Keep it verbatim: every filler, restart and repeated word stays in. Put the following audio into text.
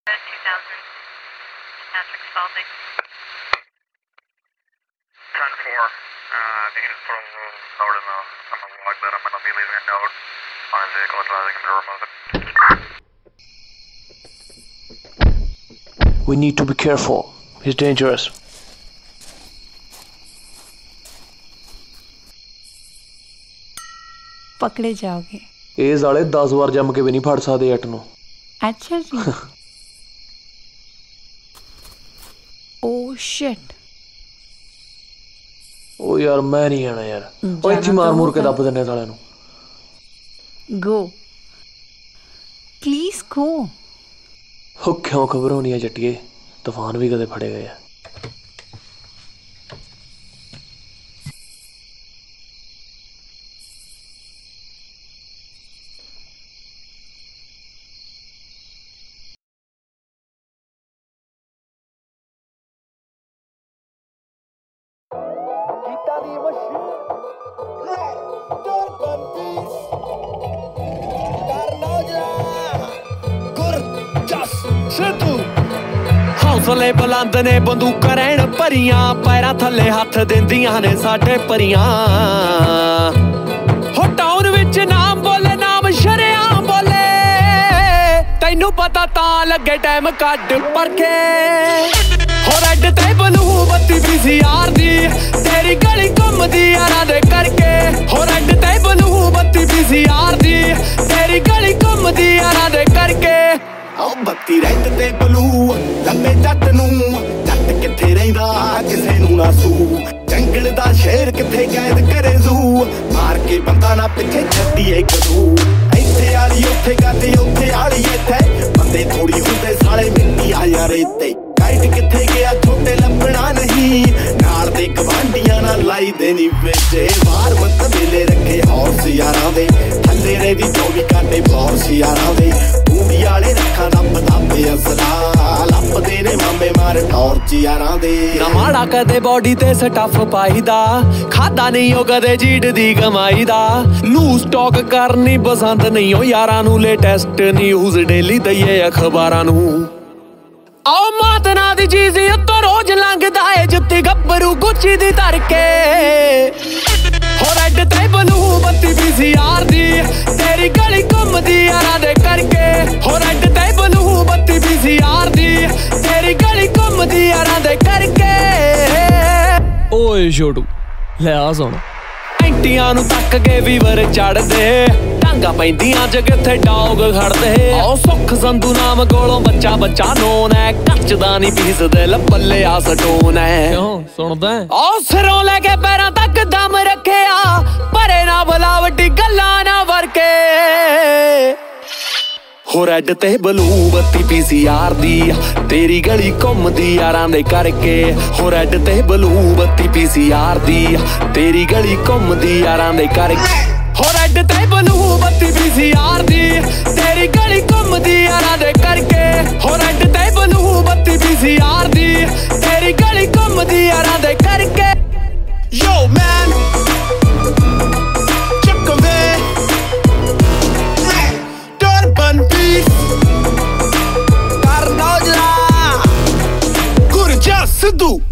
two thousand, Patrick Spalding. ten four, uh, if you can just put a little note in the, on the log that I'm going to be leaving a note on his vehicle advising him to remove it. We need to be careful. He's dangerous. पकड़े जाओगे। ਇਹ ਸਾਲੇ ਦਸ ਵਾਰ ਜੰਮ ਕੇ ਵੀ ਨਹੀਂ ਫੜ ਸਕਦੇ ਜੱਟ ਨੂੰ। अच्छा जी। Oh shit। ਉਹ ਯਾਰ ਮੈਂ ਨਹੀਂ ਆਣਾ ਯਾਰ। ਉਹ ਇੱਥੇ ਮਾਰ ਮੂਰ ਕੇ ਦੱਬ ਦਿੰਨੇ ਸਾਲਿਆਂ ਨੂੰ। Go। Please go। ਉਹ ਕਿਉਂ ਘਬਰਾਉਣੀ ਆ ਜੱਟੀਏ? ਤੂਫਾਨ ਵੀ ਕਦੇ ਫੜੇ ਗਏ ਆ। ਹੌਸਲੇ ਬੁਲੰਦ ਨੇ ਬੰਦੂਕਾਂ ਰਹਿਣ ਭਰੀਆਂ ਪੈਰਾਂ ਥੱਲੇ ਹੱਥ ਦਿੰਦੀਆਂ ਨੇ ਸਾਡੇ ਪਰੀਆਂ ਹੋ ਟਾਊਨ ਵਿੱਚ ਨਾਮ ਬੋਲੇ ਨਾਮ ਸ਼ਰਿਆਮ ਬੋਲੇ ਤੈਨੂੰ ਪਤਾ ਤਾਂ ਲੱਗੇ ਟਾਈਮ ਕੱਢ ਪਰਖੇ ਹੋ ਰੈੱਡ ਤੇ ਬਲੂ ਬੱਤੀ ਪੀ ਸੀ ਆਰ ਦੀ ਤੇਰੀ ਗਲੀ ਘੁੰਮਦੀ ਯਾਰਾਂ ਦੇ ਕਰਕੇ ਹੋ ਰੈੱਡ ਤੇ ਬਲੂ ਬੱਤੀ ਪੀ ਸੀ ਆਰ ਦੀ ਤੇਰੀ ਗਲੀ ਘੁੰਮਦੀ ਯਾਰਾਂ ਦੇ ਕਰਕੇ ਉਹ ਬੱਤੀ ਰੈੱਡ ਤੇ ਬਲੂ ਲੰਮੇ ਜੱਟ ਨੂੰ ਜੱਟ ਕਿੱਥੇ ਰਹਿੰਦਾ ਕਿਸੇ ਨੂੰ ਨਾ ਸੂ ਜੰਗਲ ਦਾ ਸ਼ੇਰ ਕਿੱਥੇ ਕੈਦ ਕਰੇ ਜ਼ੂ ਮਾਰ ਕੇ ਬੰਦਾ ਨਾ ਪਿੱਛੇ ਛੱਡੀਏ ਕਦੂ ਇੱਥੇ ਆਲੀ ਉੱਥੇ ਗਾਤੇ ਉੱਥੇ ਆਲੀ ਇੱਥੇ ਬੰਦੇ ਥੋੜੀ ਹੁੰਦੇ ਸਾਲੇ ਮਿੱਟੀ ਆ ਯਾਰ ਇੱਥੇ ਕਾਈਟ ਕਿੱਥੇ ਗਿਆ ਛੋਟੇ ਲੱਭਣਾ ਨਹੀਂ ਨਾਲ ਦੇ ਗਵਾਂਢੀਆਂ ਨਾਲ ਲਾਈ ਦੇਣੀ ਵੇਚੇ ਵਾਰ ਮਤ ਮੇਲੇ ਰੱਖੇ ਹੌਸ ਯਾਰਾਂ ਦੇ ਥੱਲੇ ਰੇ ਦੀ ਚੌਵੀ ਘੰਟੇ ਬੌਸ ਯਾਰਾਂ ਦੇ ਬੂੜੀ ਵਾਲੇ ਰੱਖਾਂ ਰੱਬ ਦੱਬੇ ਅਸਲਾ ਲੱਭਦੇ ਨੇ ਮਾਮੇ ਮਾਰ ਟੌਰਚ ਯਾਰਾਂ ਦੇ ਨਾ ਮਾੜਾ ਕਦੇ ਬੋਡੀ ਤੇ ਸਟੱਫ ਪਾਈਦਾ ਖਾਦਾ ਨਹੀਂ ਉਹ ਕਦੇ ਜੀੜ ਦੀ ਕਮਾਈ ਦਾ ਲੂਜ਼ ਟਾਕ ਕਰਨੀ ਪਸੰਦ ਨਹੀਂ ਉਹ ਯਾਰਾਂ ਨੂੰ ਲੇਟੈਸਟ ਨਿਊਜ਼ ਡੇਲੀ ਦਈਏ ਅਖਬਾਰਾਂ ਨੂੰ ਆਓ ਮਾਤਨਾ ਦੀ ਚੀਜ਼ ਉੱਤੋਂ ਰੋਜ਼ ਲੰਘਦਾ ਏ ਜੁੱਤੀ ਗੱਭਰੂ ਗੁੱਚੀ ਦੀ ਧਰ ਕੇ ਹੋ ਰੈੱਡ ਤੇ ਬਲੂ ਬੱਤੀ ਪੀ ਸੀ ਆਰ ਦੀ ਤੇਰੀ ਗਲੀ ਘੁੰਮਦੀ ਯਾਰਾਂ ਦੇ ਕਰਕੇ ਹੋ ਰੈੱਡ ਤੇ ਬਲੂ ਬੱਤੀ ਪੀ ਸੀ ਆਰ ਦੀ ਤੇਰੀ ਗਲੀ ਘੁੰਮਦੀ ਯਾਰਾਂ ਦੇ ਕਰਕੇ ਓਏ ਛੋਟੂ ਲੈ ਆ ਸੁਣ ਐਂਟੀਆਂ ਨੂੰ ਤੱਕ ਕੇ ਵੀਵਰ ਚੜਦੇ ਟਾਂਗਾ ਪੈਂਦੀਆਂ ਜ ਕਿੱਥੇ ਡੌਗ ਖੜਦੇ ਆਓ ਸੁੱਖ ਸੰਧੂ ਨਾਮ ਕੋਲੋਂ ਬੱਚਾ ਬੱਚਾ ਨੋਨ ਐ ਕੱਚਦਾ ਨਹੀਂ ਪੀਸਦੇ ਲੱਪੱਲੇ ਆ ਸਟੋਨ ਐ ਕਿਉਂ ਸੁਣਦਾ ਆਓ ਸਿਰੋਂ ਲੈ ਕੇ ਪੈਰਾਂ ਤੱਕ ਦਮ ਰੱਖਿਆ ਪਰੇ ਨਾ ਬਲਾਵਟੀ ਗੱਲਾਂ ਨਾ ਵਰਕੇ ਹੋ ਰੈੱਡ ਤੇ ਬਲੂ ਬੱਤੀ ਪੀ ਸੀ ਆਰ ਦੀ ਤੇਰੀ ਗਲੀ ਘੁੰਮਦੀ ਯਾਰਾਂ ਦੇ ਕਰਕੇ ਹੋ ਰੈੱਡ ਤੇ ਬਲੂ ਬੱਤੀ ਪੀ ਸੀ ਆਰ ਦੀ ਤੇਰੀ ਗਲੀ ਘੁੰਮਦੀ ਯਾਰਾਂ ਦੇ ਕਰਕੇ ਹੋ ਰੈੱਡ ਤੇ ਬਲੂ ਬੱਤੀ ਪੀ ਸੀ ਆਰ ਦੀ ਤੇਰੀ ਗਲੀ ਘੁੰਮਦੀ ਯਾਰਾਂ ਦੇ ਕਰਕੇ ਹੋ ਰੈੱਡ ਤੇ ਬਲੂ ਬੱਤੀ ਪੀ ਸੀ ਆਰ ਦੀ ਤੇਰੀ ਗਲੀ ਘੁੰਮਦੀ ਯਾਰਾਂ ਦੇ ਕਰਕੇ ਯੋ ਮੈਨ Siddhu